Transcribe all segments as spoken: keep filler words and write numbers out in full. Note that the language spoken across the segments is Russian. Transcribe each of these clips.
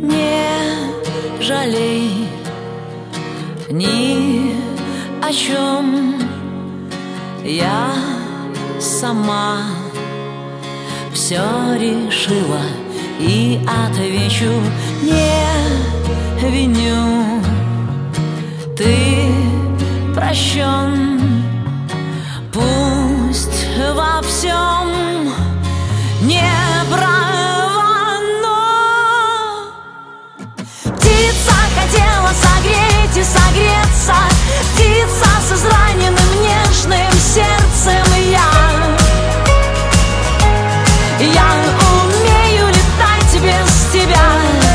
Не жалей ни о чем, я сама все решила и отвечу: не виню, ты прощен. Пусть во всем не права, но птица хотела согреть и согреться, птица с израненным нежным сердцем. Я Я умею летать без тебя,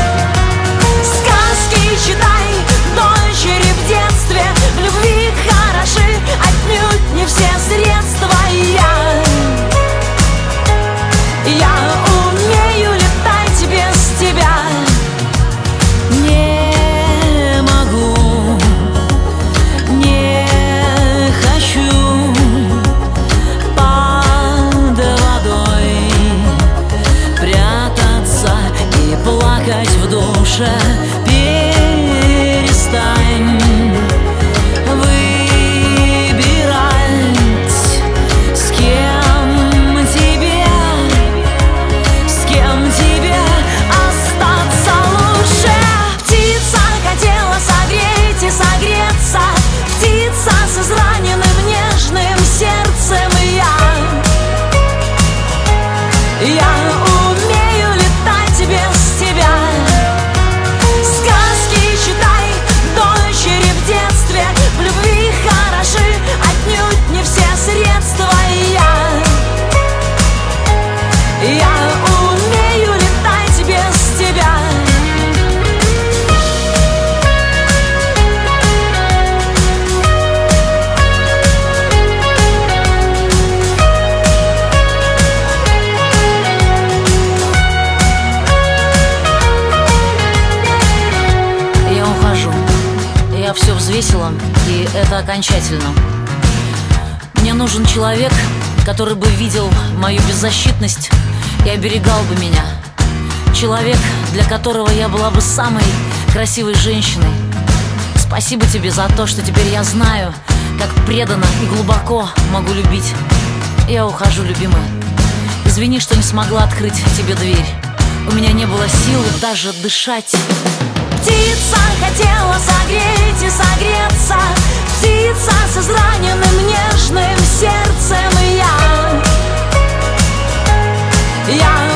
сказки читай, дочери в детстве, в любви хороши отнюдь не все средства. Я Я умею летать без тебя, не могу, не хочу под водой прятаться и плакать в душе. Перестань согреться, птица с израненным нежным сердцем. Я Я умею летать без тебя, сказки читай, дочери в детстве, в любви хороши отнюдь не все средства. Я Я умею летать без тебя. Я все взвесила, и это окончательно. Мне нужен человек, который бы видел мою беззащитность и оберегал бы меня. Человек, для которого я была бы самой красивой женщиной. Спасибо тебе за то, что теперь я знаю, как преданно и глубоко могу любить. Я ухожу, любимая. Извини, что не смогла открыть тебе дверь. У меня не было сил даже дышать. Птица хотела согреть и согреться, птица с израненным нежным сердцем. Я Я